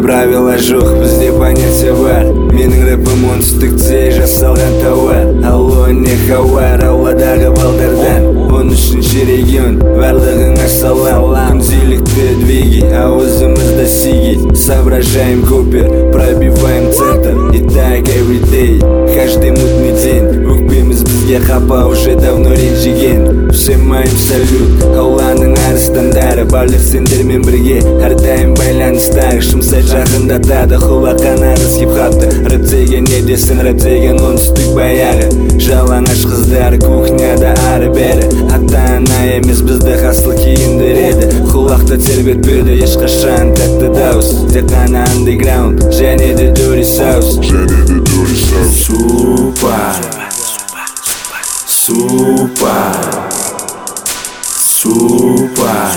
правила жоқ, бізде понятия бар. Менің рэпім оңтүстікте жасалған тауар. Алло, не хауар, ауладағы балдардан. 13-ші регион, барлығыңа салам. Күнделікті двиги, ауызымызда сиги. Соображаем купер, пробиваем центр. И так everyday, каждый мутный день. Өкпеміз бізге қапа, уже давно ренжіген. Всем моим салют, ауланың арыстандары. Барлық сендермен бірге, әрдайым байланыстағы. Шымсай жақындатады, құлаққан арыз хип-хапты. Рэп деген не десін, рэп деген оңтүстік баяғы. Жалаңаш қыздар кухняда ары-бері. Ата-ана емес бізді хасыл киіндіреді. Құлақты тербетпеді, ешқашан тәтті дауыс. Тек қана андеграунд, және де dirty sauce. Супер, супер, супер,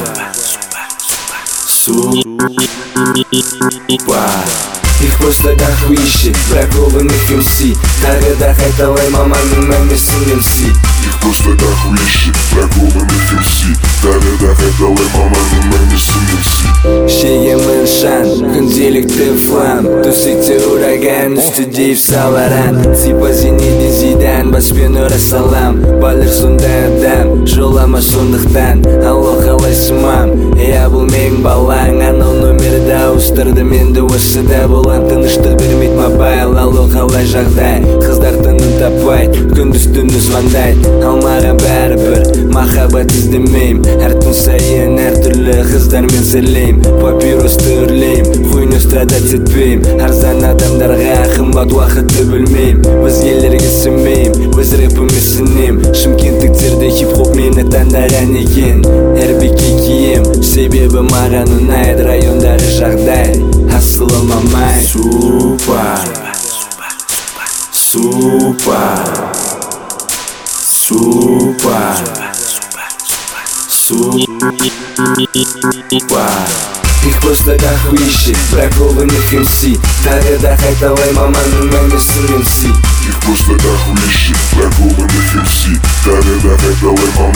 супер. Их просто дохуище, бракованных MC. Тағы да қайталай маманың мәмесін MC. Их просто дохуище, бракованных MC. Тағы да қайталай маманың мәмесін MC. Шегемін шан, күнделікті флам. Төсекте ураган, үстіде саларан. Типа Зинедин Зидан, баспен ұра салам. Балыр сондай адам, жолама сондықтан. Алло, қалайсың мам? Бұл менің балаң, анау номерді ауыстырды. Менді осыда болан, тыныштық бермейді мобайл. Алло, қалай жағдай? Қыздар тынын таппай, күндіз-түні звондай. Алмаған бәрібір, махаббат іздемейм. Әр түн сайын әртүрлі қыздармен сірлейм. Папирусты үрлейм, хуйню страдать етпейм. Арзан адамдарға қымбат уақытты білмейм. Өзгелерге сенбейм, өз рэпіме сенем. Шымкенттіктерде хип-хоп мені таңдаған екен. Әрбеке кием, себебі маған ұнайды. Райондары жағдай, асылы мамай. Супер, супер, супер, супер. Их просто дохуище, бракованных MC. Тағы да қайталай маманың мәмесін MC. Их просто дохуище, бракованных MC. Тағы да қайталай маманың